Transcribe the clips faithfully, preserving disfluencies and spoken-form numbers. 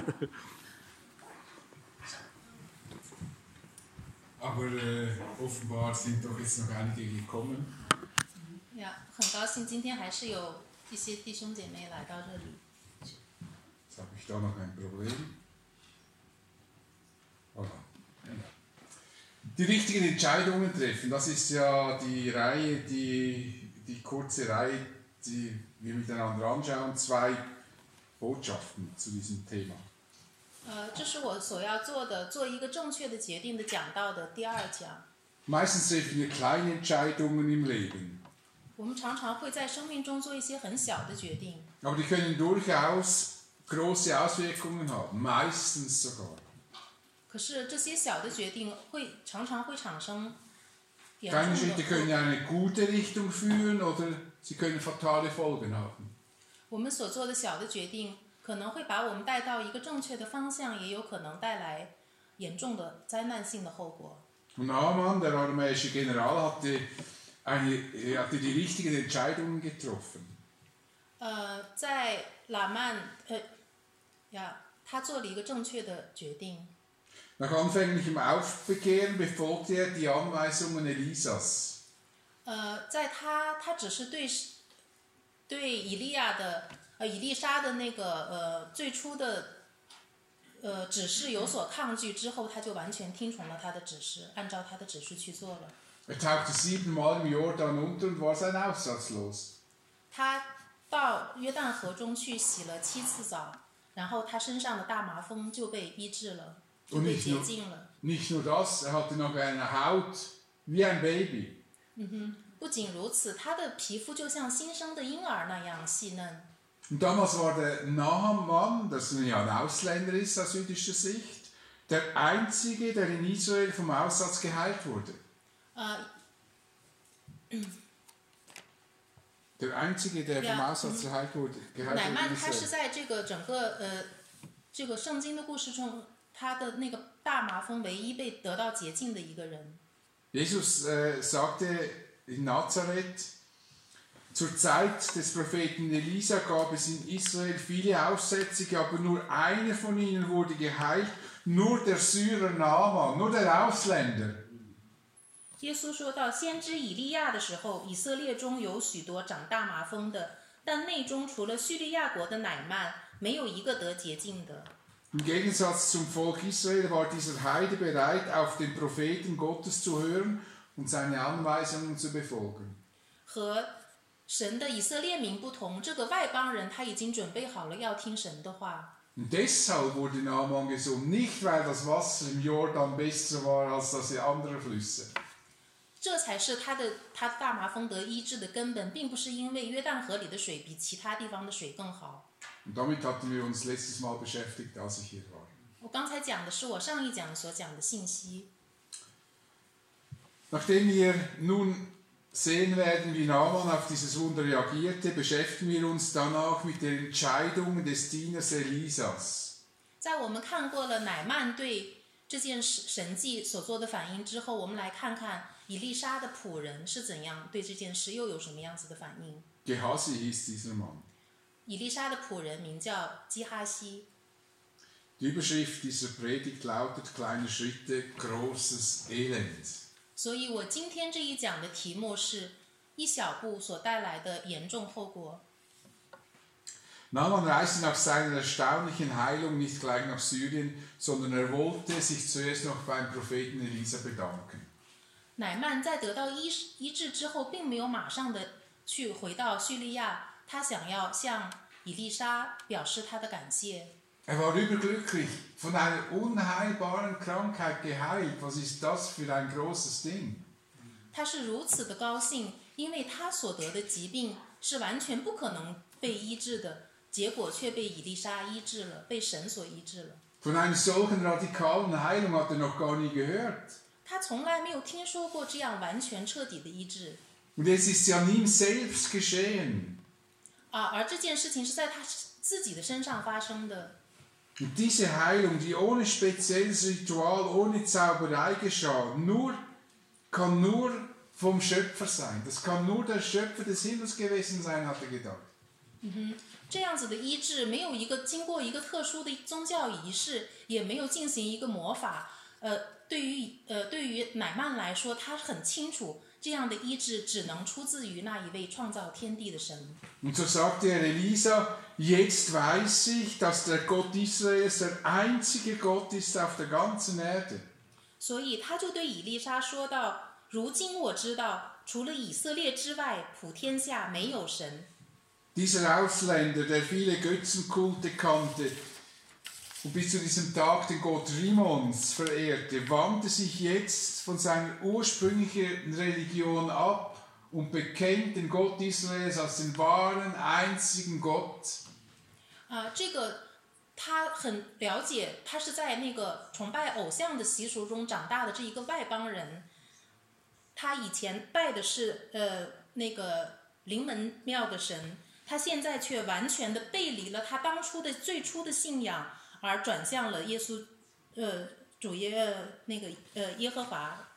Aber äh, offenbar sind doch jetzt noch einige gekommen. Ja, 很高兴今天还是有一些弟兄姐妹来到这里。 Jetzt habe ich da noch ein Problem. Voilà. Die richtigen Entscheidungen treffen, das ist ja die Reihe, die, die kurze Reihe, die wir miteinander anschauen, zwei Botschaften zu diesem Thema. 呃，这是我所要做的，做一个正确的决定的讲到的第二讲。 Meistens treffen wir kleine Entscheidungen im Leben. 我们常常会在生命中做一些很小的决定， Aber die können durchaus große Auswirkungen haben, meistens sogar. 可是这些小的决定会常常会产生严 Kleine 重 Schritte 的 können 后 in eine gute Richtung führen oder sie können fatale Folgen haben. 我们所做的小的决定可能会把我们带到一个正确的方向，也有可能带来严重的灾难性的后果。 Und Naaman, der aramäische General, hatte, eine, er hatte die richtigen Entscheidungen getroffen. 呃，在拉曼，呃，呀，他做了一个正确的决定。 Nach anfänglichem Aufbegehren befolgte er die Anweisungen Elisas. 呃，在他他只是对对以利亚的呃以利沙的那个呃最初的呃指示有所抗拒之后，他就完全听从了他的指示，按照他的指示去做了。 Er tauchte siebenmal im Jordan unter und war sein aussatzlos. 他到约旦河中去洗了七次澡，然后他身上的大麻风就被医治了，就被洁净了。 Nicht nur das, er hatte noch eine Haut wie ein Baby. 嗯哼，不仅如此，他的皮肤就像新生的婴儿那样细嫩。 Und damals war der Naaman, das ja ein Ausländer ist aus jüdischer Sicht, der einzige, der in Israel vom Aussatz geheilt wurde. 呃， Der einzige, der vom Ja. Aussatz geheilt wurde, geheilt 乃 wurde 曼 in 他是 Israel. 在这个整个呃这个圣经的故事中，他的那个大麻风唯一被得到洁净的一个人。 Jesus äh, sagte in Nazareth, zur Zeit des Propheten Elisa gab es in Israel viele Aussätzige, aber nur einer von ihnen wurde geheilt, nur der Syrer Naaman, nur der Ausländer. 耶稣说到，先知以利亚的时候，以色列中有许多长大麻风的，但内中除了叙利亚国的乃曼，没有一个得洁净的。 Im Gegensatz zum Volk Israel war dieser Heide bereit, auf den Propheten Gottes zu hören und seine Anweisungen zu befolgen. 和神的以色列民不同，这个外邦人他已经准备好了要听神的话。 Und deshalb wurde Naaman gesund, nicht weil das Wasser im Jordan besser war als das andere Flüsse. 这才是他的他大麻风得医治的根本，并不是因为约旦河里的水比其他地方的水更好。 Und damit hatten wir uns letztes Mal beschäftigt, als ich hier war. 我刚才讲的是我上一讲所讲的信息。 Nachdem wir nun sehen werden, wie Naaman auf dieses Wunder reagierte, beschäftigen wir uns dann auch mit der Entscheidung des Dieners Elisas. 在我们看过了乃曼对这件神迹所做的反应之后，我们来看看以利沙的仆人是怎样对这件事又有什么样子的反应。 Gehazi hieß dieser Mann. 以利沙的仆人名叫基哈西。 Die Überschrift dieser Predigt lautet Kleine Schritte, großes Elend. 所以我今天这一讲的题目是一小步所带来的严重后果。 Naaman reiste nach seiner erstaunlichen Heilung nicht gleich nach Syrien, sondern er wollte sich zuerst noch beim Propheten Elisa bedanken. 乃曼在得到医医治之后，并没有马上的去回到叙利亚，他想要向以利沙表示他的感谢。 Er war überglücklich, von einer unheilbaren Krankheit geheilt. Was ist das für ein großes Ding? 他是如此的高兴，因为他所得的疾病是完全不可能被医治的，结果却被以利沙医治了，被神所医治了。 Von einer solchen radikalen Heilung hat er noch gar nie gehört. 他从来没有听说过这样完全彻底的医治。 Und es ist ja an ihm selbst geschehen. 啊，而这件事情是在他自己的身上发生的。 Und diese Heilung, die ohne spezielles Ritual, ohne Zauberei geschah, nur, kann nur vom Schöpfer sein. Das kann nur der Schöpfer des Himmels gewesen sein, hat er gedacht. 嗯哼，这样子的医治没有一个经过一个特殊的宗教仪式，也没有进行一个魔法。呃，对于呃对于乃曼来说，他很清楚这样的医治只能出自于那一位创造天地的神。 Und so sagte er Elisa, jetzt weiß ich, dass der Gott Israels der einzige Gott ist auf der ganzen Erde. 所以他就对以利沙说道：“如今我知道，除了以色列之外，普天下没有神。” Dieser Ausländer, der viele Götzenkulte kannte und bis zu diesem Tag den Gott Rimons verehrte, wandte sich jetzt von seiner ursprünglichen Religion ab und bekennt den Gott Israels als den wahren, einzigen Gott. 啊，这个他很了解，他是在那个崇拜偶像的习俗中长大的这一个外邦人。他以前拜的是呃那个临门庙的神，他现在却完全的背离了他当初的最初的信仰，而转向了耶稣，呃主耶那个呃耶和华。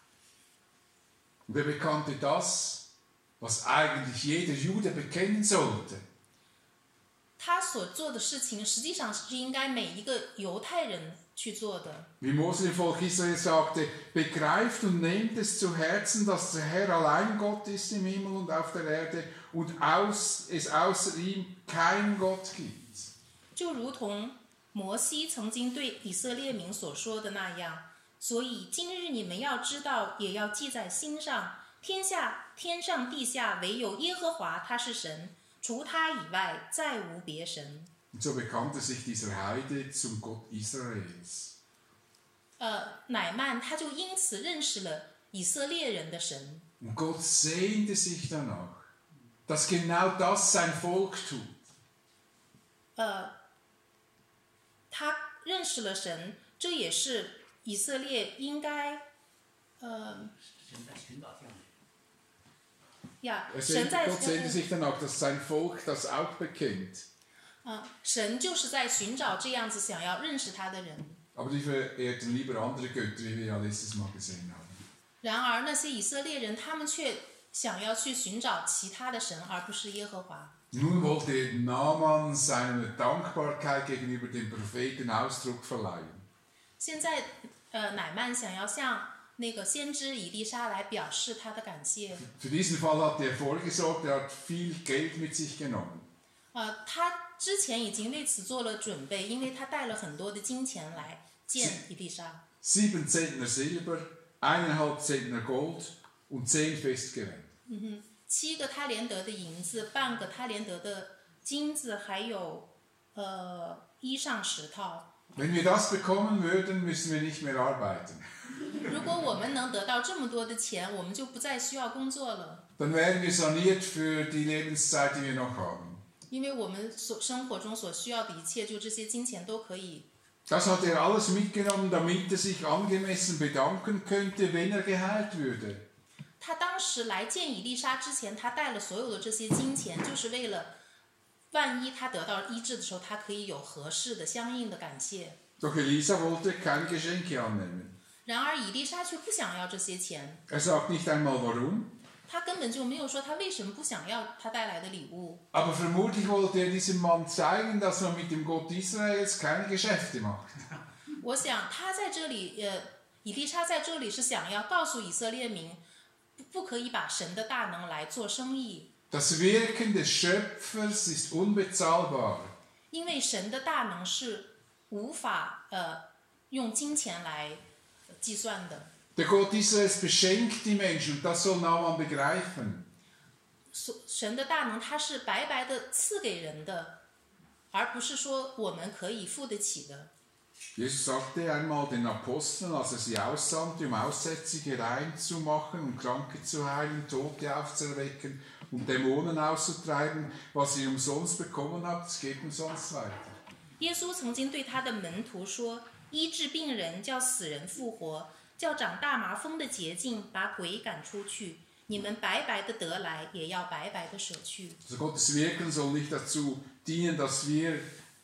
Und er bekannte das, was eigentlich jeder Jude bekennen sollte. 他所做的事情实际上是应该每一个犹太人去做的。 Wie Mose dem Volk Israel sagte, begreift und nehmt es zu Herzen, dass der Herr allein Gott ist im Himmel und auf der Erde und aus, es außer ihm keinen Gott gibt. 就如同摩西曾经对以色列民所说的那样，所以今日你们要知道，也要记在心上，天下天上地下唯有耶和华，他是神。除他以外，再无别神。 Und so bekannte sich dieser Heide zum Gott Israels. 呃，乃曼他就因此认识了以色列人的神。 Und Gott sehnte sich danach, dass genau das sein Volk tut. 呃，他认识了神，这也是以色列应该，呃。Ja, er sehnt, Gott sehnte sich danach, dass sein Volk das auch bekennt. 啊，神就是在寻找这样子想要认识他的人。 Aber die verehrten lieber andere Götter, wie wir ja letztes Mal gesehen haben. 然而那些以色列人，他们却想要去寻找其他的神，而不是耶和华。 Nun wollte Naaman seiner Dankbarkeit gegenüber dem Propheten Ausdruck verleihen. 现在，呃，乃曼想要向那个先知以利沙来表示他的感谢。 Für diesen Fall hat er vorgesorgt, er hat viel Geld mit sich genommen. 呃，他之前已经为此做了准备，因为他带了很多的金钱来见以利沙。 Sieben Zentner Silber, eineinhalb Zentner Gold und zehn Festgewänder. 嗯哼，七个他连得的银子，半个他连得的金子，还有呃衣裳十套。 Wenn wir das bekommen würden, müssen wir nicht mehr arbeiten. 如果我们能得到这么多的钱，我们就不再需要工作了。 Dann wären wir saniert für die Lebenszeit, die wir noch haben. 因为我们所生活中所需要的一切，就这些金钱都可以。 Das hat er alles mitgenommen, damit er sich angemessen bedanken könnte, wenn er geheilt würde. 他当时来见以利沙之前，他带了所有的这些金钱，就是为了万一他得到医治的时候，他可以有合适的相应的感谢。 Doch Elisa wollte keine Geschenke annehmen. 然而以利沙却不想要这些钱。 Er sagt nicht einmal warum. 他根本就没有说他为什么不想要他带来的礼物。 Aber vermutlich wollte er diesem Mann zeigen, dass man mit dem Gott Israels keine Geschäfte macht. 我想他在这里，呃，以利沙在这里是想要告诉以色列民，不不可以把神的大能来做生意。 Das Wirken des Schöpfers ist unbezahlbar. 因为神的大能是无法呃用金钱来计算的。 Der Gott Israels beschenkt die Menschen und das soll Naaman begreifen. 神的大能，它是白白的赐给人的，而不是说我们可以付得起的。 Jesus sagte einmal den Aposteln, als er sie aussandte, um Aussätzige rein zu machen und Kranke zu heilen, Tote aufzuerwecken und Dämonen auszutreiben, was ihr umsonst bekommen habt, das geht umsonst weiter. 耶稣曾经对他的门徒说：“医治病人，叫死人复活，叫长大麻风的洁净，把鬼赶出去。你们白白的得来，也要白白的舍去。” Also Gottes Wirken soll nicht dazu dienen, dass wir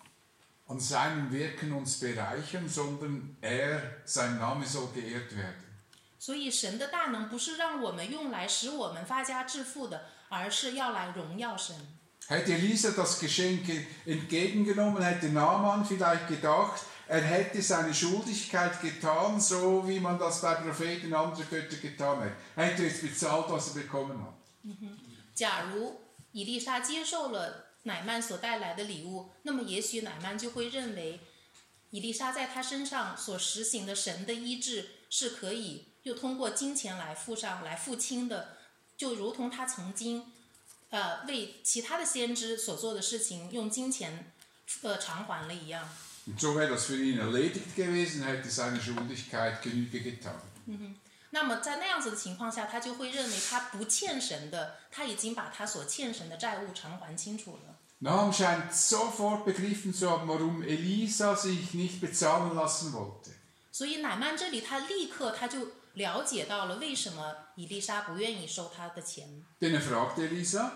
an seinem Wirken uns bereichern, sondern er, sein Name soll geehrt werden. 所以神的大能不是让我们用来使我们发家致富的，而是要来荣耀神。 Hätte Elisa das Geschenk entgegengenommen, hätte Naaman vielleicht gedacht, er hätte seine Schuldigkeit getan, so wie man das bei Propheten und anderen Göttern getan hat. Er hätte jetzt bezahlt, was er bekommen hat. 假如以利沙接受了乃曼所带来的礼物，那么也许乃曼就会认为，以利沙在他身上所实行的神的医治是可以又通过金钱来付上、来付清的，就如同他曾经，呃，为其他的先知所做的事情用金钱，呃，偿还了一样。 Und so wäre das für ihn erledigt gewesen, er hätte seiner Schuldigkeit Genüge getan. 那么在那样子的情况下，他就会认为他不欠神的，他已经把他所欠神的债务偿还清楚了。 Nahum scheint sofort begriffen zu haben, warum Elisa sich nicht bezahlen lassen wollte. 所以乃曼这里他立刻他就了解到了为什么以利沙不愿意收他的钱。 Denn er fragte Elisa,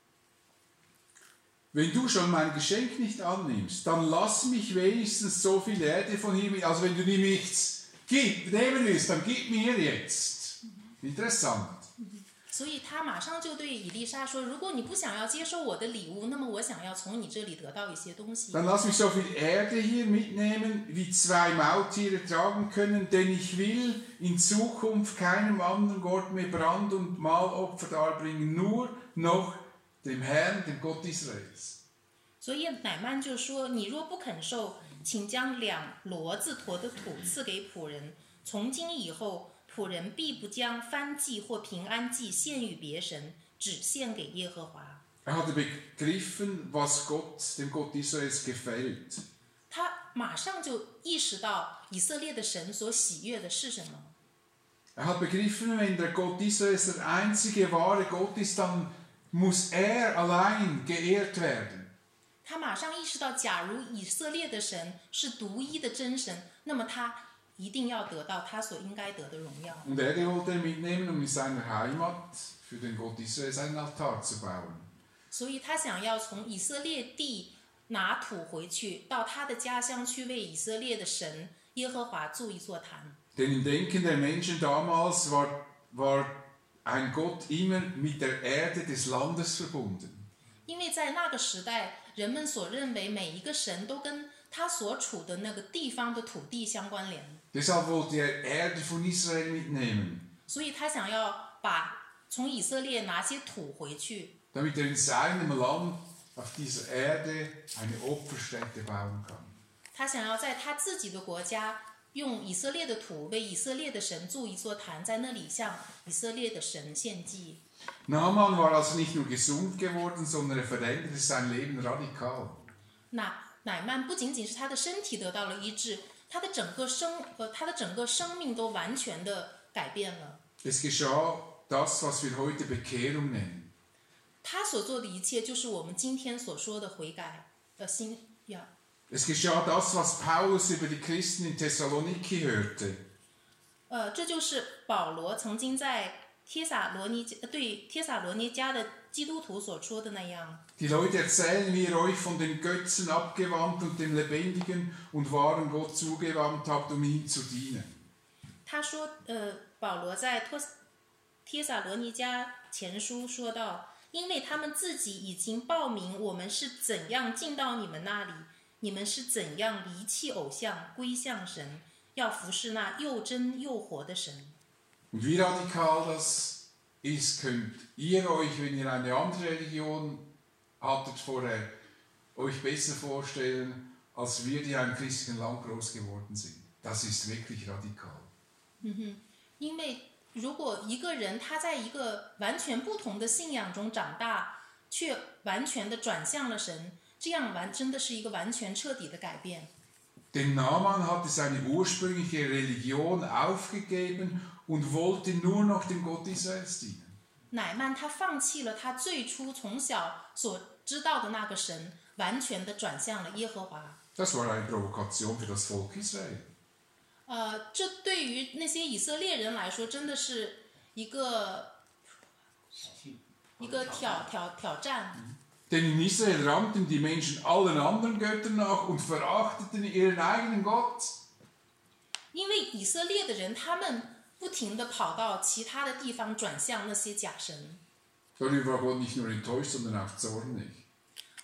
wenn du schon mein Geschenk nicht annimmst, dann lass mich wenigstens so viel Erde von hier mit. Also wenn du mir nichts gib, nehmen willst, dann gib mir jetzt. Interessant. 所以他马上就对以利沙说：“如果你不想要接受我的礼物，那么我想要从你这里得到一些东西。” Dann lass mich so viel Erde hier mitnehmen, wie zwei Maultiere tragen können, denn ich will in Zukunft keinem anderen Gott mehr Brand- und Mahlopfer darbringen, nur noch dem Herrn, dem Gott Israels. 所以乃曼就说：“你若不肯受，请将两骡子驮的土赐给仆人。从今以后，仆人必不将燔祭或平安祭献与别神，只献给耶和华。” Er hatte begriffen, was Gott, dem Gott Israels gefällt. 他马上就意识到以色列的神所喜悦的是什么。 Er hat begriffen, wenn der Gott Israels der einzige wahre Gott ist, dann muss er allein geehrt werden. 他马上意识到，假如以色列的神是独一的真神，那么他一定要得到他所应该得的荣耀。 Und Erde wollte er mitnehmen, um in seiner Heimat für den Gott Israels einen Altar zu bauen. 所以他想要从以色列地拿土回去，到他的家乡去为以色列的神耶和华筑一座坛。 Denn im Denken der Menschen damals war, war ein Gott immer mit der Erde des Landes verbunden. 因为在那个时代，人们所认为每一个神都跟他所处的那个地方的土地相关联。 Deshalb wollte er Erde von Israel mitnehmen, 所以他想要把从以色列拿些土回去， damit er in seinem Land auf dieser Erde eine Opferstätte bauen kann. 他想要在他自己的国家用以色列的土为以色列的神筑一座坛，在那里向以色列的神献祭。 Naaman war also nicht nur gesund geworden, sondern er veränderte sein Leben radikal. 那乃曼不仅仅是他的身体得到了医治，他的整个生呃他的整个生命都完全的改变了。 Es geschah das, was wir heute Bekehrung nennen. 他所做的一切就是我们今天所说的悔改的心呀。 Es geschah das, was Paulus über die Christen in Thessaloniki hörte. 呃，这就是保罗曾经在帖撒罗尼对帖撒罗尼迦的基督徒所说的那样。 Die Leute erzählen, wie ihr euch von den Götzen abgewandt und dem lebendigen und wahren Gott zugewandt habt, um ihm zu dienen. 他说，呃，保罗在托帖撒罗尼迦前书说到，因为他们自己已经报明我们是怎样进到你们那里，你们是怎样离弃偶像，归向神，要服侍那又真又活的神。 Und wie radikal das ist, könnt ihr euch, wenn ihr eine andere Religion hattet vorher, euch besser vorstellen, als wir, die in einem christlichen Land groß geworden sind. Das ist wirklich radikal. 嗯哼，因为如果一个人他在一个完全不同的信仰中长大，却完全的转向了神，这样完真的是一个完全彻底的改变。 Denn Naaman hatte seine ursprüngliche Religion aufgegeben und wollte nur noch dem Gott Israels dienen. 乃曼他放弃了他最初从小所知道的那个神，完全的转向了耶和华。 Das war eine Provokation für das Volk Israel. 呃，这对于那些以色列人来说，真的是一个一个挑挑挑战。 Denn in Israel rannten die Menschen allen anderen Göttern nach und verachteten ihren eigenen Gott. 因为以色列的人，他们不停地跑到其他的地方，转向那些假神。 Darüber war Gott nicht nur enttäuscht, sondern auch zornig.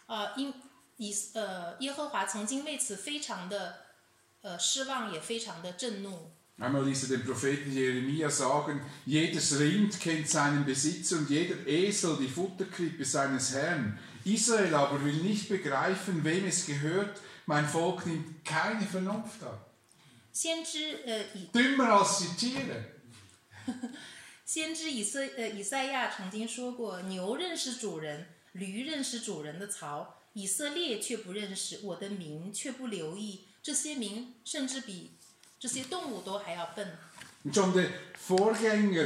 呃，因以呃耶和华曾经为此非常的呃失望，也非常的震怒。 Einmal ließ er den Propheten Jeremia sagen, jedes Rind kennt seinen Besitzer und jeder Esel die Futterkrippe seines Herrn. Israel aber will nicht begreifen, wem es gehört. Mein Volk nimmt keine Vernunft ab. 先知呃以 Dümmer als die Tiere. 先知以色呃以赛亚曾经说过：牛认识主人，驴认识主人的槽，以色列却不认识，我的民却不留意。这些民甚至比这些动物都还要笨。 Und schon der Vorgänger,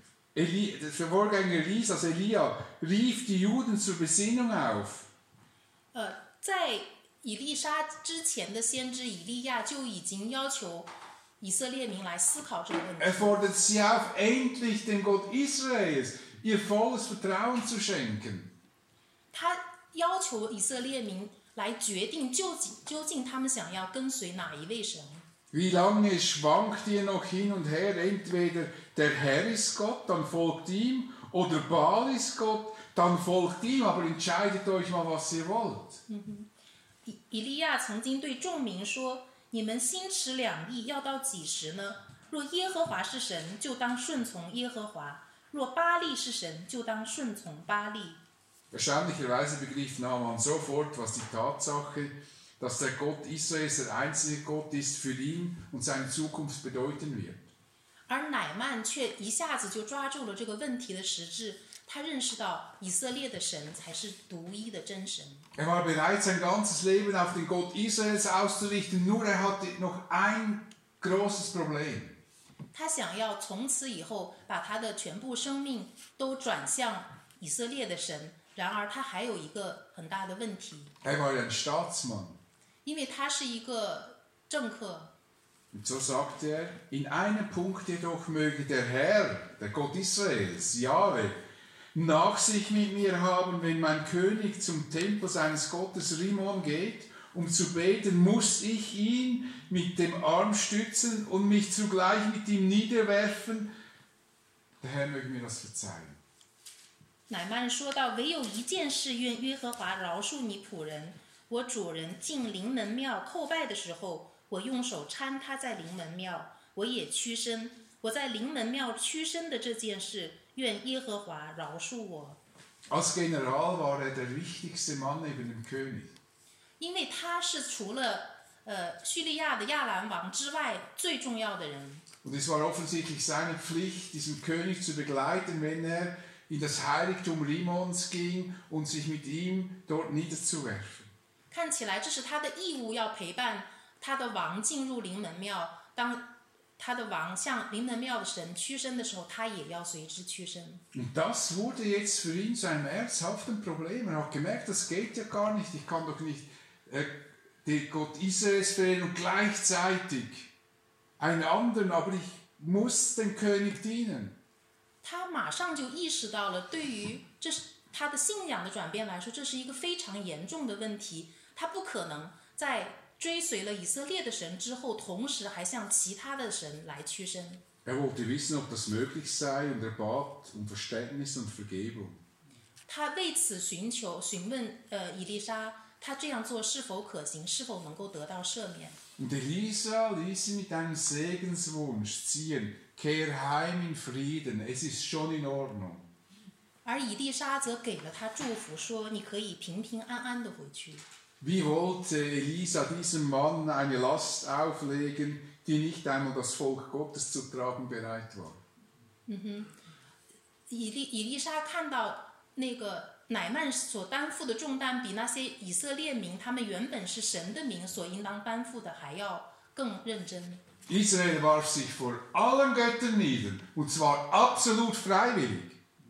Eli, der Vorgänger Elis, also Elia, rief die Juden zur Besinnung auf. 呃，在以利沙之前的先知以利亚就已经要求以色列民来思考这个问 Er 题。 fordert sie auf, endlich dem Gott Israels ihr volles Vertrauen zu schenken. 他要求以色列民来决定究竟究竟他们想要跟随哪一位神。 Wie lange schwankt ihr noch hin und her? Entweder der Herr ist Gott, dann folgt ihm, oder Baal ist Gott, dann folgt ihm, aber entscheidet euch mal, was ihr wollt. 以以利亚曾经对众民说：“你们心持两意，要到几时呢？若耶和华是神，就当顺从耶和华；若巴利是神，就当顺从巴利。” Erstaunlicherweise begriff Naaman sofort, was die Tatsache, dass der Gott Israels der einzige Gott ist, für ihn und seine Zukunft bedeuten wird. 而乃曼却一下子就抓住了这个问题的实质，他认识到以色列的神才是独一的真神。 Er war bereit, sein ganzes Leben auf den Gott Israels auszurichten, nur er hatte noch ein großes Problem. 他想要从此以后把他的全部生命都转向以色列的神，然而他还有一个很大的问题， Er war ein Staatsmann. 因为他是一个政客。 Und so sagte er, in einem Punkt jedoch möge der Herr, der Gott Israels, Jahwe, Nachsicht mit mir haben, wenn mein König zum Tempel seines Gottes Rimon geht, um zu beten, muss ich ihn mit dem Arm stützen und mich zugleich mit ihm niederwerfen. Der Herr möge mir das verzeihen. 乃曼说道：“唯有一件事，愿耶和华饶恕你仆人。我主人进临门庙叩拜的时候，我用手搀他在临门庙，我也屈身。我在临门庙屈身的这件事，愿耶和华饶恕我。 Als General war er der wichtigste Mann neben dem König. 因为他是除了呃叙利亚的亚兰王之外最重要的人。 Und es war offensichtlich seine Pflicht, diesen König zu begleiten, wenn er in das Heiligtum Rimons ging und sich mit ihm dort niederzuwerfen. 看起来这是他的义务，要陪伴他的王进入临门庙。当他的王向临门庙的神屈身的时候，他也要随之屈身。 Und das wurde jetzt für ihn zu einem ernsthaften Problem. Er hat gemerkt, das geht ja gar nicht. Ich kann doch nicht äh, den Gott Israels verehren und gleichzeitig einen anderen, aber ich muss dem König dienen. 他马上就意识到了，对于这是他的信仰的转变来说，这是一个非常严重的问题。他不可能在追随了以色列的神之后，同时还向其他的神来屈身。 Er wollte wissen, ob das möglich sei, und er bat um Verständnis und Vergebung. 他为此寻求询问呃以利沙，他这样做是否可行，是否能够得到赦免。 Und Elisa ließ ihn mit einem Segenswunsch ziehen. Kehr heim in Frieden, es ist schon in Ordnung. 而以利沙则给了他祝福，说：“你可以平平安安的回去。” Wie wollte Elisa diesem Mann eine Last auflegen, die nicht einmal das Volk Gottes zu tragen bereit war? 以利以利沙看到那个乃曼所担负的重担，比那些以色列民他们原本是神的民所应当担负的还要更认真。 Israel warf sich vor allen Göttern nieder, und zwar absolut freiwillig.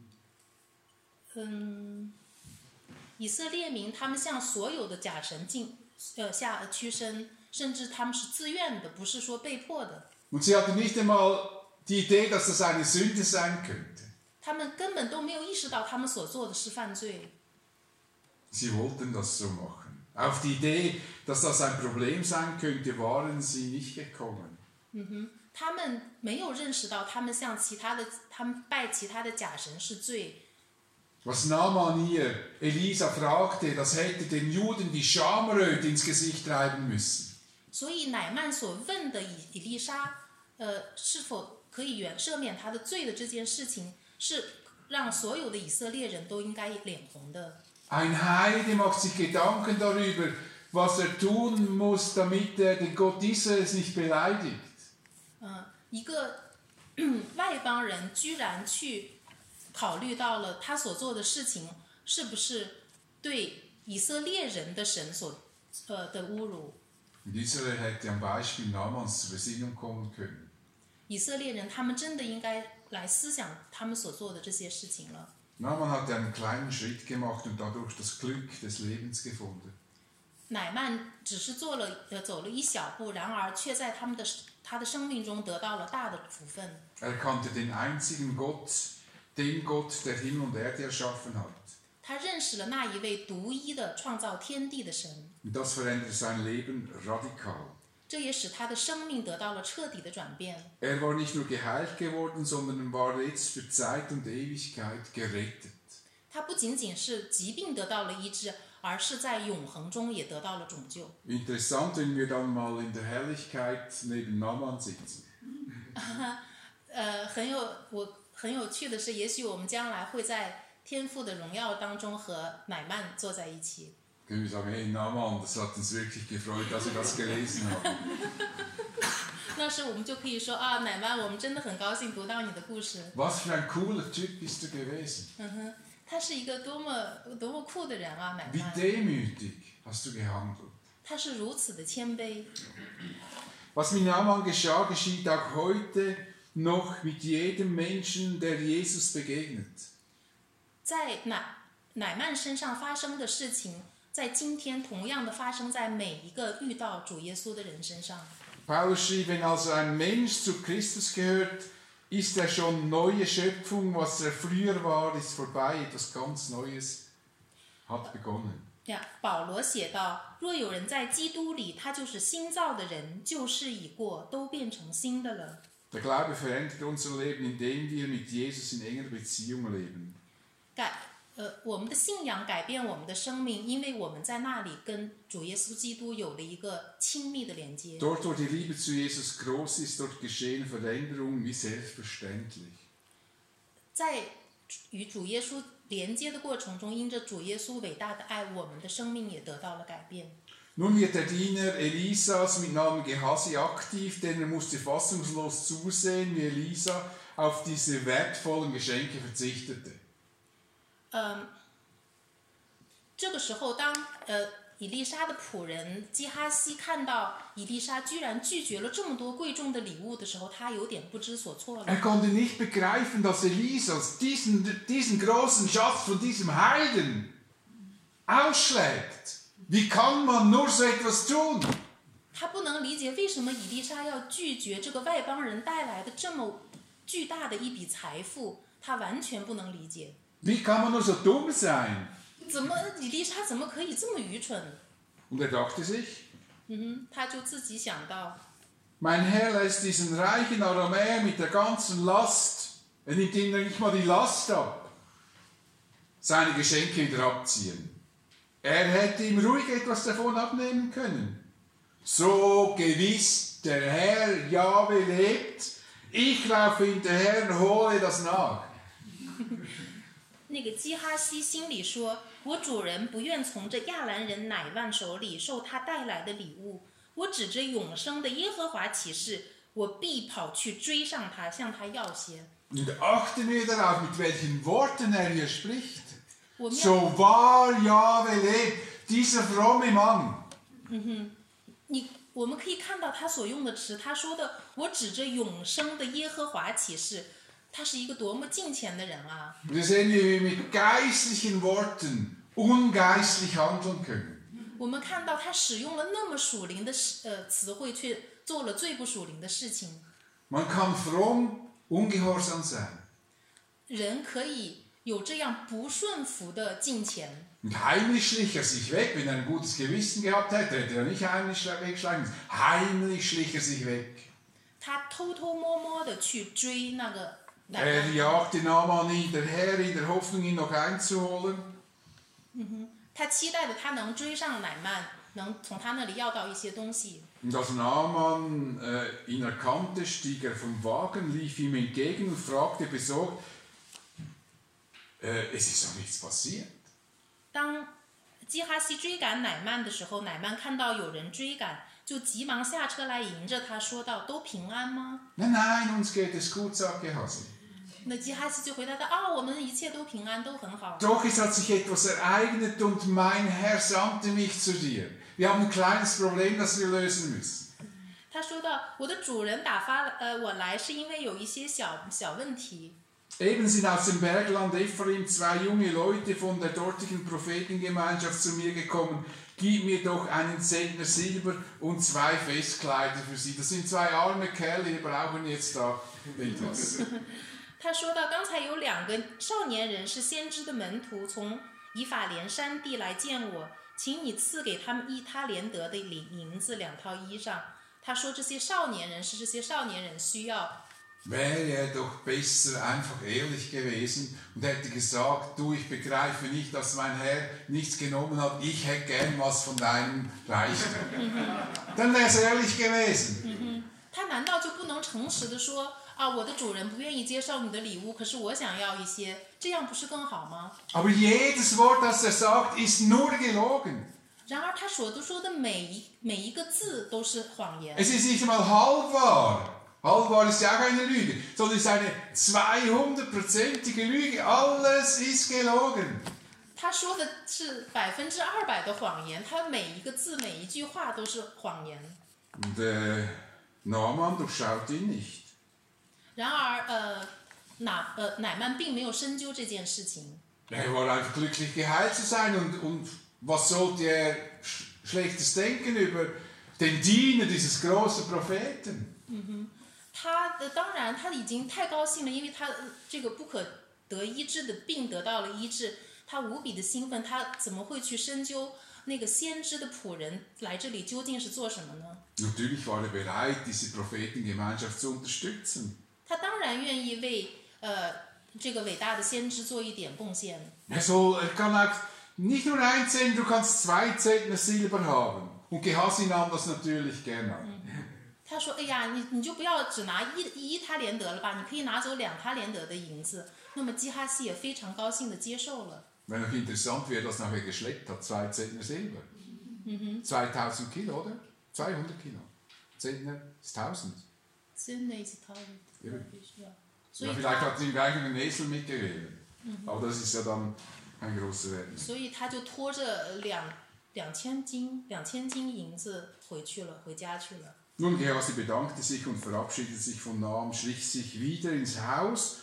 嗯，以色列民他们向所有的假神敬呃下屈身，甚至他们是自愿的，不是说被迫的。 Und sie hatten nicht einmal die Idee, dass das eine Sünde sein könnte. 他们根本都没有意识到他们所做的是犯罪。 Sie wollten das so machen. Auf die Idee, dass das ein Problem sein könnte, waren sie nicht gekommen. 嗯哼，他们没有认识到他们向其他的他们拜其他的假神是罪。 Was Naaman hier Elisa fragte, das hätte den Juden die Schamröte ins Gesicht treiben müssen. 所以乃曼所问的以以利沙，呃，是否可以原赦免他的罪的这件事情，是让所有的以色列人都应该脸红的。 Ein Heide macht sich Gedanken darüber, was er tun muss, damit er den Gott Israels nicht beleidigt. 嗯，一个外邦人居然去考虑到了他所做的事情是不是对以色列人的神所呃的侮辱。 Und Israel hätte am Beispiel Naamans zur Besinnung kommen können. 以色列人他们真的应该来思想他们所做的这些事情了。 Naaman hatte einen kleinen Schritt gemacht und dadurch das Glück des Lebens gefunden. 乃曼只是做了呃走了一小步，然而却在他们的他的生命中得到了大的福分。 Er kannte den einzigen Gott, den Gott, der Himmel und Erde erschaffen hat. 他认识了那一位独一的创造天地的神。 Und das veränderte sein Leben radikal. 这也使他的生命得到了彻底的转变。 Er war nicht nur geheilt geworden, sondern war jetzt für Zeit und Ewigkeit gerettet. 他不仅仅是疾病得到了医治，而是在永恒中也得到了拯救。 Interessant, wenn wir dann mal in der Herrlichkeit neben Naaman sitzen. 呃，很有我很有趣的是，也许我们将来会在天父的荣耀当中和乃曼坐在一起。 Können wir sagen, hey Naaman, das hat uns wirklich gefreut, dass wir das gelesen haben. 那时我们就可以说啊，乃曼，我们真的很高兴读到你的故事。 Was für ein cooler Typ bist du gewesen. 嗯哼，他是一个多么多么酷的人啊，乃 Wie 曼。 demütig hast du gehandelt. 他是如此的谦卑。 Was mit Naaman geschah, geschieht auch heute noch mit jedem Menschen, der Jesus begegnet. 在乃乃曼身上发生的事情，在今天同样的发生在每一个遇到主耶稣的人身上。 Paulus schrieb, wenn also ein Mensch zu Christus gehört, ist er schon neue Schöpfung, was er früher war, ist vorbei, etwas ganz Neues hat begonnen. 呀，保罗写道：“若有人在基督里，他就是新造的人，旧事已过，都变成新的了。” Der Glaube verändert unser Leben, indem wir mit Jesus in enger Beziehung leben. 改，呃，我们的信仰改变我们的生命，因为我们在那里跟主耶稣基督有了一个亲密的连接。 Dort, wo die Liebe zu Jesus groß ist, dort geschehen Veränderungen wie selbstverständlich. 在与主耶稣连接的过程中，因着主耶稣伟大的爱，我们的生命也得到了改变。 Nun wird der Diener Elisas mit Namen Gehazi aktiv, denn er musste fassungslos zusehen, wie Elisa auf diese wertvollen Geschenke verzichtete. 嗯，这个时候当，呃以利沙的仆人基哈西看到以利沙居然拒绝了这么多贵重的礼物的时候，他有点不知所措了。 Er konnte nicht begreifen, dass Elisa diesen, diesen großen Schatz von diesem Heiden ausschlägt. Wie kann man nur so etwas tun? 他不能理解为什么以利沙要拒绝这个外邦人带来的这么巨大的一笔财富，他完全不能理解。 Wie kann man nur so dumm sein? 怎么以利沙怎么可以这么愚蠢？ Und er dachte sich, 嗯哼，他就自己想到， mein Herr lässt diesen reichen Aramäer mit der ganzen Last, er nimmt ihm nicht mal die Last ab, seine Geschenke wieder abziehen. Er hätte ihm ruhig etwas davon abnehmen können. So gewiss der Herr Jahwe lebt, ich laufe hinterher und hole das nach. 那个基哈西心里说：“我主人不愿从这亚兰人乃万手里受他带来的礼物，我指着永生的耶和华起誓，我必跑去追上他，向他要些。” Und achten wir darauf, mit welchen Worten er hier spricht. 我们要 So wahr Jahwe lebt, dieser fromme Mann. 你我们可以看到他所用的词，他说的“我指着永生的耶和华起誓”，他是一个多么敬虔的人啊！ Wir sehen, wie wir mit geistlichen Worten ungeistlich handeln können. 我们看到他使用了那么属灵的呃词汇，却做了最不属灵的事情。 Man kann fromm ungehorsam sein. 人可以有这样不顺服的敬虔。 Und heimlich schlich er sich weg. Wenn er ein gutes Gewissen gehabt hätte, hätte er nicht heimlich wegschleichen müssen. Heimlich schlich er sich weg. 他偷偷摸摸的去追那个 Er jagte Naaman hinterher in der Hoffnung, ihn noch einzuholen. 他期待着他能追上乃曼，能从他那里要到一些东西。 Und als Naaman äh, ihn erkannte, stieg er vom Wagen, lief ihm entgegen und fragte besorgt, äh, es ist doch nichts passiert. 当基哈西追赶乃曼的时候，乃曼看到有人追赶，就急忙下车来迎着他，说道：“都平安吗 Nein, nein, uns geht es gut, sagt Gehazi.？” 那基哈西就回答他：“啊，我们一切都平安，都很好。” Doch es hat sich etwas ereignet und mein Herr sandte mich zu dir. Wir haben ein kleines Problem, das wir lösen müssen. 他说道：“我的主人打发呃我来，是因为有一些小小问题。” Eben sind aus dem Bergland Ephraim zwei junge Leute von der dortigen Prophetengemeinschaft zu mir gekommen. Gib mir doch einen Zentner Silber und zwei Festkleider für sie. Das sind zwei arme Kerle, die brauchen jetzt da etwas. 他说到，刚才有两个少年人是先知的门徒，从以法莲山地来见我，请你赐给他们一他连得的银子两套衣裳。他说这些少年人是这些少年人需要。 Wäre er doch besser einfach ehrlich gewesen und hätte gesagt, du, ich begreife nicht, dass mein Herr nichts genommen hat, ich hätte gern was von deinem Reichtum. Dann wäre es ehrlich gewesen. 他难道就不能诚实的说啊，我的主人不愿意接受你的礼物，可是我想要一些，这样不是更好吗？ Aber jedes Wort, das er sagt, ist nur gelogen. 然而他所说的每一每一个字都是谎言。 Es ist nicht einmal halb wahr. Halb wahr ist ja auch eine Lüge, sondern es ist eine zweihundertprozentige Lüge. Alles ist gelogen. 他说的是百分之二百的谎言，他每一个字每一句话都是谎言。 Und äh, Naaman durchschaut ihn nicht. 然而，呃，乃呃乃曼并没有深究这件事情。 Er war einfach glücklich, geheilt zu sein. Und, und was sollte er sch Schlechtes denken über den Diener dieses großen Propheten? 他呃当然他已经太高兴了，因为他、呃、这个不可得医治的病得到了医治，他无比的兴奋。他怎么会去深究那个先知的仆人来这里究竟是做什么呢？ Natürlich war er bereit, diese Prophetengemeinschaft zu unterstützen. 他当然愿意为呃这个伟大的先知做一点贡献。 Er soll, er kann auch nicht nur ein Zentner, du kannst zwei Zentner Silber haben. Und Gehazi nahm das natürlich gerne an. 他说：“哎呀，你你就不要只拿一一他连得了吧，你可以拿走两他连得的银子。”那么基哈西也非常高兴的接受了。 Wäre noch interessant, wer das nachher geschleppt hat, zwei Zentner Silber. Mhm. zweitausend Kilo, oder? zweihundert Kilo. Zentner ist tausend. Zentner ist tausend. Ja, vielleicht hat sie ihm gleich einen Esel mitgegeben. Mhm. Aber das ist ja dann ein großer Wert. 所以他就拖着两两千斤两千斤银子回去了，回家去了。 Nun, Gehazi bedankte sich und verabschiedete sich von Naaman, schlich sich wieder ins Haus,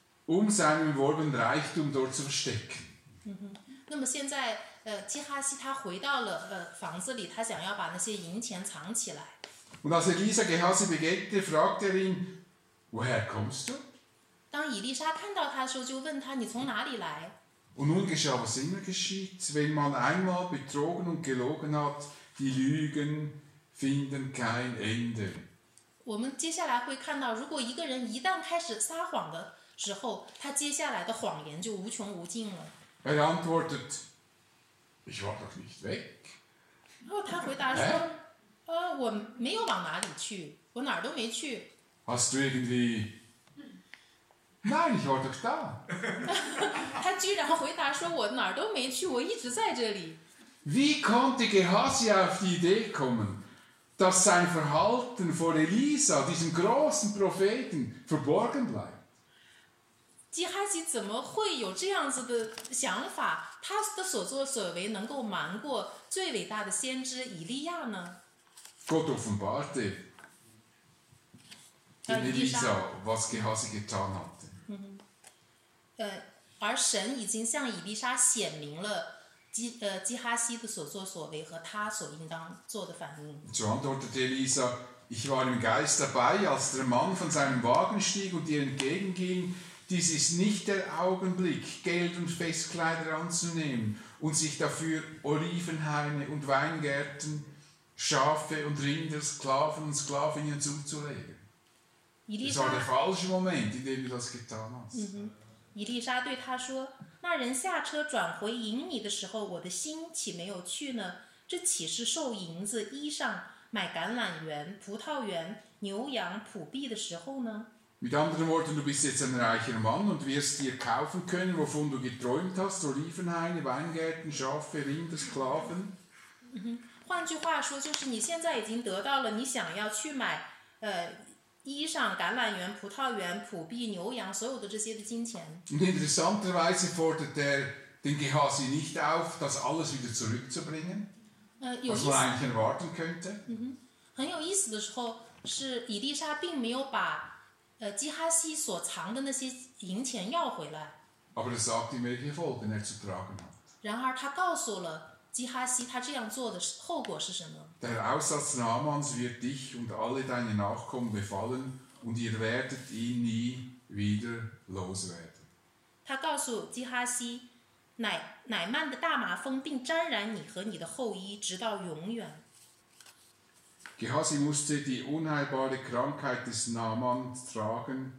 um seinen erworbenen Reichtum dort zu verstecken. 那么现在，呃，基哈西他回到了呃房子里，他想要把那些银钱藏起来。 Und als Elisa Gehazi begegnete, fragte er ihn, woher kommst du? 当以利沙看到他的时候，就问他：“你从哪里来？” Und nun geschah, was immer geschieht, wenn man einmal betrogen und gelogen hat, die Lügen finden kein Ende. 我们接下来会看到，如果一个人一旦开始撒谎的时候，他接下来的谎言就无穷无尽了。 Er antwortet, ich war doch nicht weg. 然后他回答说：“呃，我没有往哪里去，我哪儿都没去。” Hast du irgendwie... Nein, ich war doch da. 他居然回答说：“我哪儿都没去，我一直在这里。” Wie konnte Gehazi auf die Idee kommen, dass sein Verhalten vor Elisa, diesem großen Propheten, verborgen bleibt? 基哈西怎么会有这样子的想法？他的所作所为能够瞒过最伟大的先知以利亚呢？ Gott offenbarte den Elisa, was Gehazi getan hatte. 呃，而神已经向以利沙显明了基呃基哈西的所作所为和他所应当做的反应。 So antwortete Elisa, ich war im Geist dabei, als der Mann von seinem Wagen stieg und ihr entgegenging. Dies ist nicht der Augenblick, Geld und Festkleider anzunehmen und sich dafür Olivenhaine und Weingärten, Schafe und Rinder, Sklaven und Sklavinnen zuzulegen. 以利 Das war der 沙， falsche Moment, in dem du das getan hast. 嗯哼，以利沙对他说：“那人下车转回迎你的时候，我的心岂没有去呢？这岂是受银子、衣裳、买橄榄园、葡萄园、牛羊、仆婢的时候呢？” Mit anderen Worten, du bist jetzt ein reicher Mann und wirst dir kaufen können, wovon du geträumt hast, Olivenhaine, Weingärten, Schafe, Rinder, Sklaven. 嗯哼，换句话说，就是你现在已经得到了你想要去买呃衣裳、橄榄园、葡萄园、仆婢、牛羊，所有的这些的金钱。 Und interessanterweise fordert er den Gehasi nicht auf, das alles wieder zurückzubringen, 呃，有 was 意 man 思， eigentlich erwarten könnte. 嗯哼，很有意思的时候是以利沙并没有把呃基哈西所藏的那些银钱要回来， Aber er sagt ihm, welche Folgen er zu tragen hat. 然而他告诉了基哈西他这样做的后果是什么。 Der Aussatz Naamans wird dich und alle deine Nachkommen befallen und ihr werdet ihn nie wieder loswerden. 他告诉基哈西，乃乃曼的大麻风并沾染你和你的后裔，直到永远。 Gehasi musste die unheilbare Krankheit des Naaman tragen.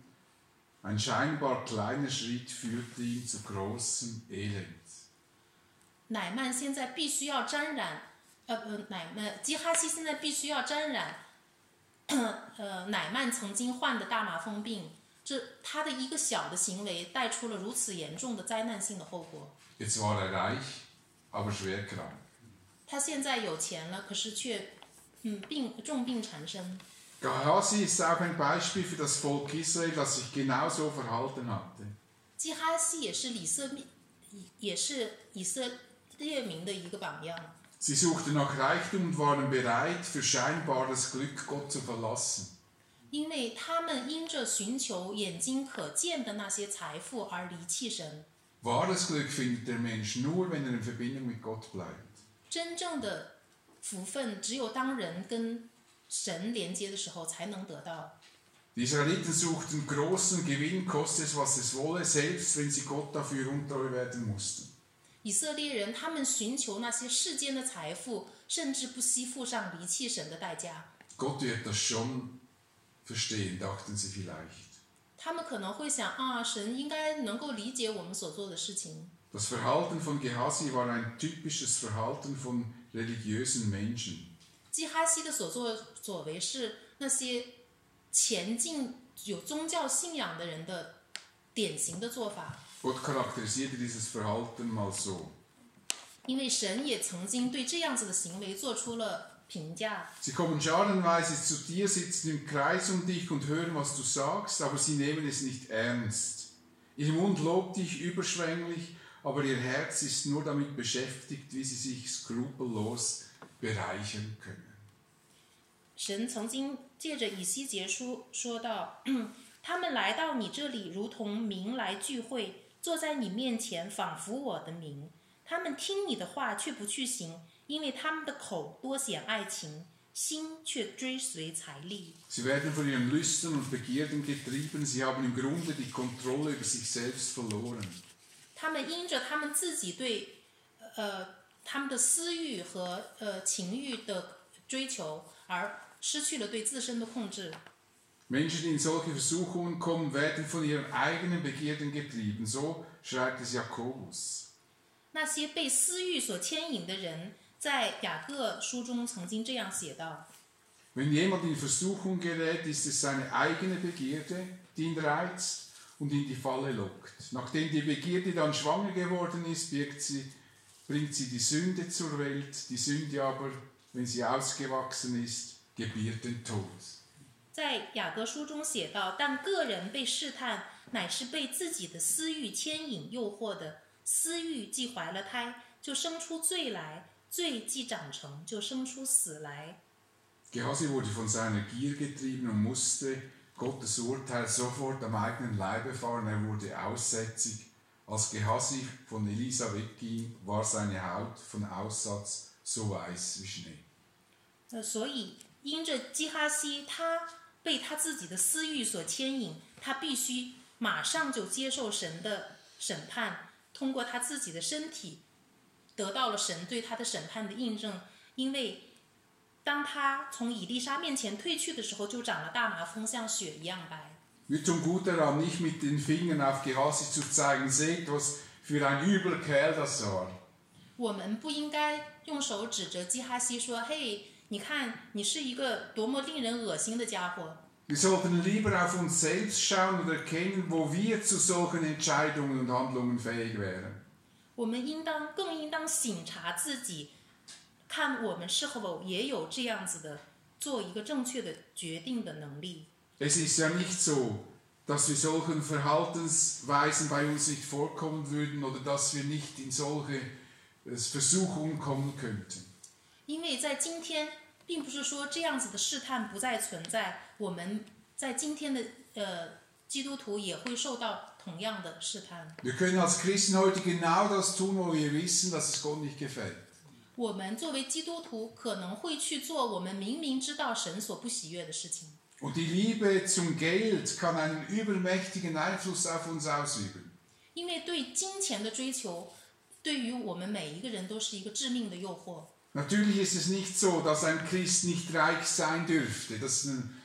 Ein scheinbar kleiner Schritt führte ihn zu großem Elend. 乃曼现在必须要沾染，呃不，乃曼基哈西现在必须要沾染，呃乃曼曾经患的大麻风病，这他的一个小的行为带出了如此严重的灾难性的后果。 Jetzt war er reich, aber schwer krank. 他现在有钱了，可是却嗯病重病缠身。 Gehasi ist auch ein Beispiel für das Volk Israel, das sich genauso verhalten hatte. 基哈西也是以色列，也是以色列民的一个榜样。 Sie suchten nach Reichtum und waren bereit, für scheinbares Glück Gott zu verlassen. 因为他们因着寻求眼睛可见的那些财富而离弃神。 Wahres Glück findet der Mensch nur, wenn er in Verbindung mit Gott bleibt. 真正的福分，只有当人跟神连接的时候才能得到。 Die Israeliten suchten großen Gewinn, koste es was es wolle, selbst wenn sie Gott dafür untreu werden mussten. 以色列人他们寻求那些世间的财富，甚至不惜付上离弃神的代价。 Gott wird das schon verstehen, dachten sie vielleicht. 他们可能会想啊，神应该能够理解我们所做的事情。 Das Verhalten von Gehasi war ein typisches Verhalten von religiösen Menschen. 基哈西的所作所为是那些前进有宗教信仰的人的典型的做法。 Gott charakterisierte dieses Verhalten mal so. 因为神也曾经对这样子的行为做出了评价。 Sie kommen scharenweise zu dir, sitzen im Kreis um dich und hören, was du sagst, aber sie nehmen es nicht ernst. Ihr Mund lobt dich überschwänglich, aber ihr Herz ist nur damit beschäftigt, wie sie sich skrupellos bereichern können. 神曾经借着以西结书说道：“他们来到你这里，如同民来聚会，坐在你面前，仿佛我的民。他们听你的话，却不去行，因为他们的口多显爱情，心却追随财力。 Sie werden von ihren Lüstern und Begierden getrieben, sie haben im Grunde die Kontrolle über sich selbst verloren. 他们因着他们自己对呃他们的私欲和呃情欲的追求，而失去了对自身的控制。” Menschen, die in solche Versuchungen kommen, werden von ihren eigenen Begierden getrieben. So schreibt es Jakobus. 那些被私欲所牵引的人，在雅各书中曾经这样写道： Wenn jemand in Versuchung gerät, ist es seine eigene Begierde, die ihn reizt und in die Falle lockt. Nachdem die Begierde dann schwanger geworden ist, birgt sie, bringt sie die Sünde zur Welt. Die Sünde aber, wenn sie ausgewachsen ist, gebiert den Tod. 在雅各书中写道：但个人被试探，乃是被自己的私欲牵引、诱惑的。私欲既怀了胎，就生出罪来；罪既长成，就生出死来。 Gehasi wurde von seiner Gier getrieben und musste Gottes Urteil sofort am eigenen Leib erfahren. Er wurde aussätzig. Als Gehasi von Elisa wegging, war seine Haut von Aussatz so weiß wie Schnee. 呃，所以因着基哈西他被他自己的私欲所牵引，他必须马上就接受神的审判，通过他自己的身体得到了神对他的审判的印证。因为当他从以利沙面前退去的时候，就长了大麻风，像雪一样白。 Wir tun gut daran, nicht mit den Fingern auf Gehazi zu zeigen, seht, was für ein übler Kerl das war. 我们不应该用手指着基哈西说：“嘿，你看，你是一个多么令人恶心的家伙。” Wir sollten lieber auf uns selbst schauen und erkennen, wo wir zu solchen Entscheidungen und Handlungen fähig wären. 我们应当更应当省察自己，看我们是否也有这样子的做一个正确的决定的能力。 Es ist ja nicht so, dass wir solchen Verhaltensweisen bei uns nicht vorkommen würden oder dass wir nicht in solche Versuchungen kommen könnten. 因为在今天，并不是说这样子的试探不再存在，我们在今天的呃基督徒也会受到同样的试探。 Wir können als Christen heute genau das tun, wo wir wissen, dass es Gott nicht gefällt. 我们作为基督徒，可能会去做我们明明知道神所不喜悦的事情。 Und die Liebe zum Geld kann einen übermächtigen Einfluss auf uns ausüben. 因为对金钱的追求，对于我们每一个人都是一个致命的诱惑。 Natürlich ist es nicht so, dass ein Christ nicht reich sein dürfte. Das ist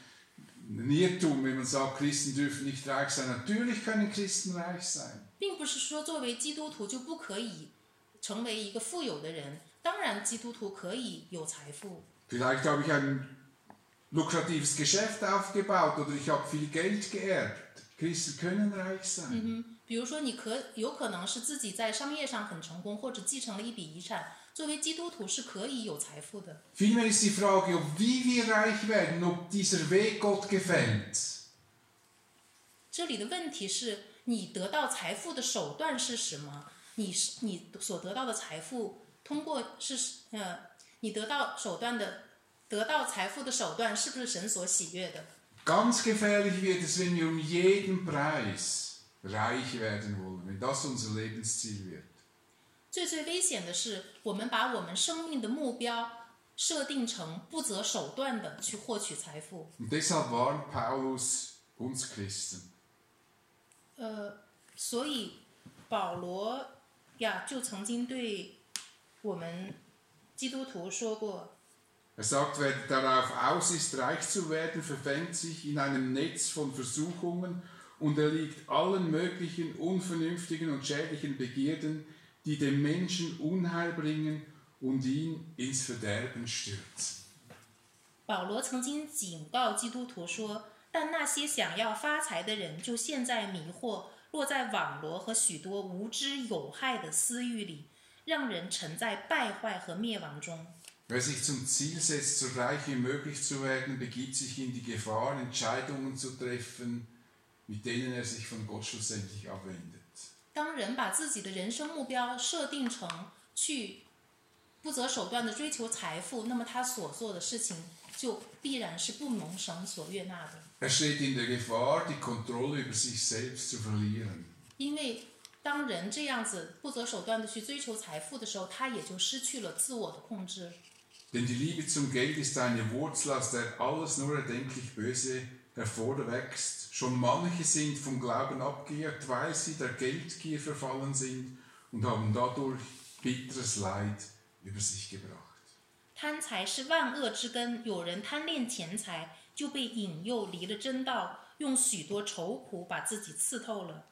ein Irrtum, wenn man sagt, Christen dürfen nicht reich sein. Natürlich können Christen reich sein. 并不是说作为基督徒就不可以成为一个富有的人。当然，基督徒可以有财富。 Vielleicht habe ich ein lukratives Geschäft aufgebaut oder ich habe viel Geld geerbt. Christen können reich sein. 嗯哼，比如说你可有可能是自己在商业上很成功，或者继承了一笔遗产。作为基督徒是可以有财富的。 Vielmehr ist die Frage, ob wie wir reich werden, ob dieser Weg Gott gefällt. 这里的问题是你得到财富的手段是什么？你是你所得到的财富通过是呃，你得到手段的得到财富的手段是不是神所喜悦的？ Ganz gefährlich wird es, wenn wir um jeden Preis reich werden wollen, wenn das unser Lebensziel wird. 最最危险的是，我们把我们生命的目标设定成不择手段的去获取财富。 Und deshalb warnt Paulus uns Christen. 呃，所以保罗呀，就曾经对我们基督徒说过。 Er sagt, wer darauf aus ist, reich zu werden, verfängt sich in einem Netz von Versuchungen und erliegt allen möglichen unvernünftigen und schädlichen Begierden, die dem Menschen Unheil bringen und ihn ins Verderben stürzen. 保罗曾经警告基督徒说：“但那些想要发财的人，就陷在迷惑，落在网罗和许多无知有害的私欲里，让人沉在败坏和灭亡中。” Wer sich zum Ziel setzt, so reich wie möglich zu werden, begibt sich in die Gefahr, Entscheidungen zu treffen, mit denen er sich von Gott schlussendlich abwendet. 当人把自己的人生目标设定成去不择手段的追求财富，那么他所做的事情就必然是不蒙神所悦纳的。 Er steht in der Gefahr, die Kontrolle über sich selbst zu verlieren. 因为当人这样子不择手段的去追求财富的时候，他也就失去了自我的控制。 Denn die Liebe zum Geld ist eine Wurzel, aus der alles nur erdenklich Böse hervorwächst. Schon manche sind vom Glauben abgeirrt, weil sie der Geldgier verfallen sind und haben dadurch bitteres Leid über sich gebracht. 贪财是万恶之根，有人贪恋钱财，就被引诱离了真道，用许多愁苦把自己刺透了。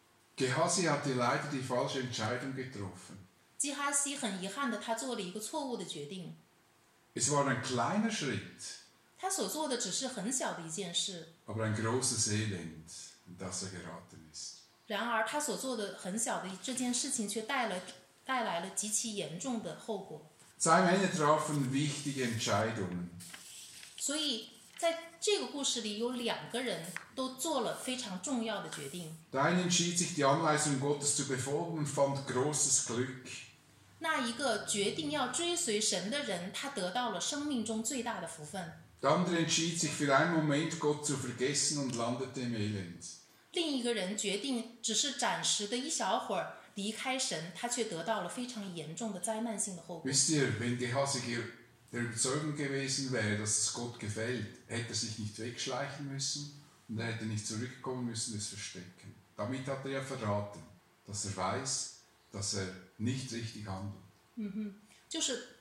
Gehazi hatte leider die falsche Entscheidung getroffen. 基哈西很遗憾的，他做了一个错误的决定。 Es war ein kleiner Schritt, 他所做的只是很小的一件事， aber ein großes Elend, in das er geraten ist. 然而他所做的很小的这件事情却带来带来了极其严重的后果。 Zwei Männer trafen wichtige Entscheidungen. 所以在这个故事里，有两个人都做了非常重要的决定。 Der eine entschied sich, die Anweisung Gottes zu befolgen und fand großes Glück. 那一个决定要追随神的人，他得到了生命中最大的福分。 Der andere entschied sich für einen Moment, Gott zu vergessen und landete im Elend. 另一个人决定只是暂时的一小会儿离开神，他却得到了非常严重的灾难性的后果。 Wisst ihr, wenn Gehazi der Überzeugung gewesen wäre, dass es Gott gefällt, hätte er sich nicht wegschleichen müssen und er hätte nicht zurückkommen müssen, es verstecken. Damit hat er ja verraten, dass er weiß, dass er nicht richtig handelt. 嗯哼，就是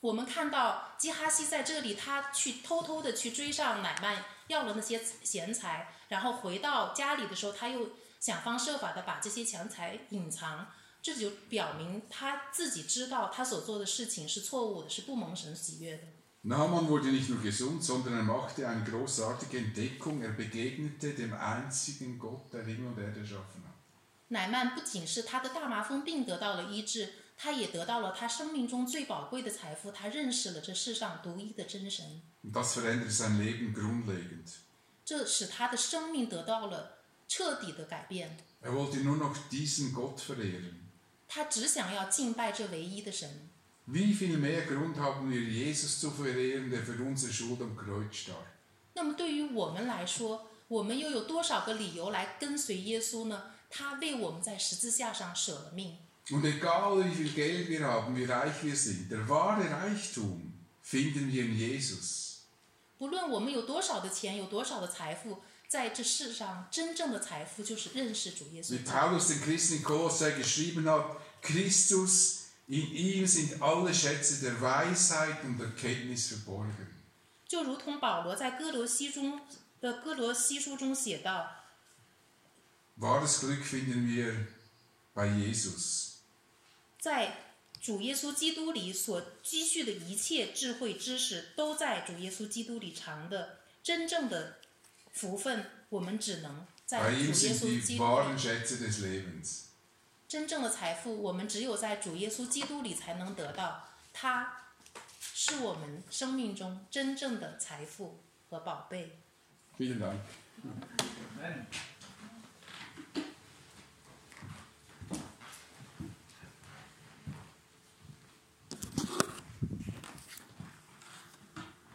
我们看到基哈西在这里，他去偷偷的去追上乃曼，要了那些钱财，然后回到家里的时候，他又想方设法的把这些钱财隐藏，这就表明他自己知道他所做的事情是错误的，是不蒙神喜悦的。 Naaman wurde nicht nur gesund, sondern er machte eine großartige Entdeckung. Er begegnete dem einzigen Gott, der Himmel und Erde erschaffen hat. 乃曼不仅是他的大麻风病得到了医治，他也得到了他生命中最宝贵的财富，他认识了这世上独一的真神。 Und das veränderte sein Leben grundlegend. 这使他的生命得到了彻底的改变。 Er wollte nur noch diesen Gott verehren. 他只想要敬拜这唯一的神。 Wie viel mehr Grund haben wir, Jesus zu verehren, der für unsere Schuld am Kreuz starb? 那么对于我们来说，我们又有多少个理由来跟随耶稣呢？他为我们在十字架上舍了命。 Und egal wie viel Geld wir haben, wie reich wir sind, der wahre Reichtum finden wir in Jesus. 不论我们有多少的钱，有多少的财富，在这世上真正的财富就是认识主耶稣。 Wie Paulus den Christen in Kolossä geschrieben hat, Christus, in ihm sind alle Schätze der Weisheit und Erkenntnis verborgen. 就如同保罗在哥罗西中的哥罗西书中写道， Wahres Glück finden wir bei Jesus. 在主耶稣基督里所积蓄的一切智慧知识，都在主耶稣基督里藏的。真正的福分，我们只能在 Bei 主 ihm 耶 sind 稣 die 基督 wahren 里。 Schätze des Lebens. 真正的财富，我们只有在主耶稣基督里才能得到。他是我们生命中真正的财富和宝贝。 Vielen Dank.